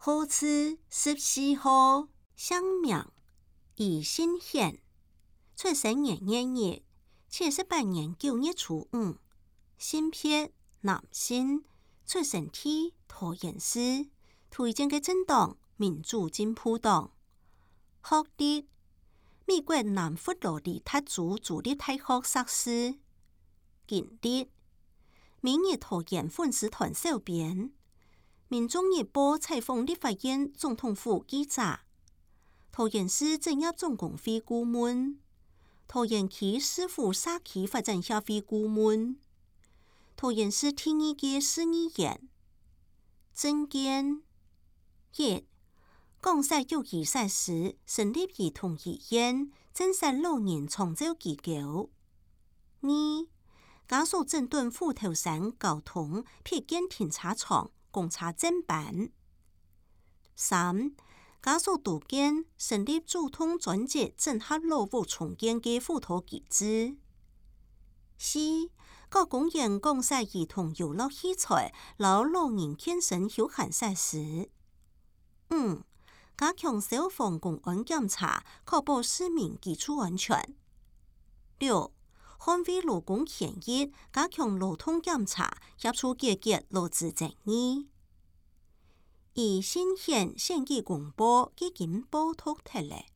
好似14號姓名宜新顯，出生年月日78年9月初5，性別男性，出生地桃園市，推薦嘅政黨民主進步黨，學歷美國南佛羅里達州州立大學碩士，經歷明日桃園粉絲團小編，民眾日報採訪立法院總統府記者，桃園市政業總工會顧問，桃園區市府社區發展協會顧問，桃園市第二屆市議員，政見1. 廣設有意設施成立兒童醫院，增設老人長照機構。2. 加速整頓虎頭山交通撇建停車場，公車正版。3. 加速杜建成立交通專節整合路務重建嘅輔導機制。4. 各公園廣設兒童遊樂器材，老人健身休閒設施。5. 加強消防公安檢查，確保市民基礎安全。6. 捍衛勞工權益，加強勞動檢查，協助解決勞資爭議。宜新顯選舉公報已經報導出來。